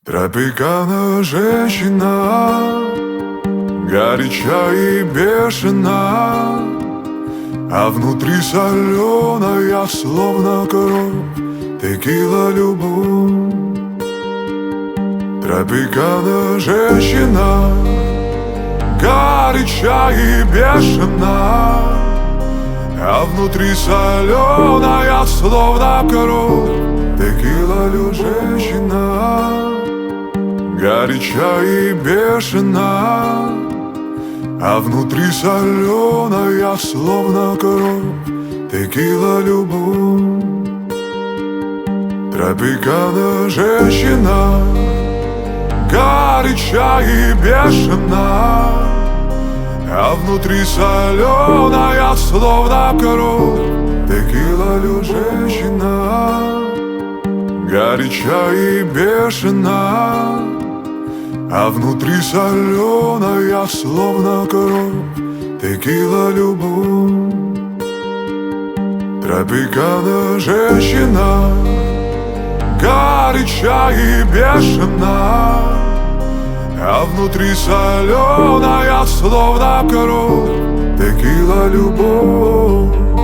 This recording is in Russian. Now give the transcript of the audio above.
Тропикана женщина, горяча и бешена, а внутри соленая, словно кровь, текила любовь. Тропикана женщина, горяча и бешена, а внутри соленая, словно кровь, текила женщина. Горяча и бешена, а внутри соленая, словно кровь, текила любовь. Тропикана женщина, горяча и бешена, а внутри соленая, словно кровь, текила женщина. Горяча и бешена, а внутри соленая, словно кровь, текила любовь. Тропикана женщина, горяча и бешена, а внутри соленая, словно кровь, текила любовь.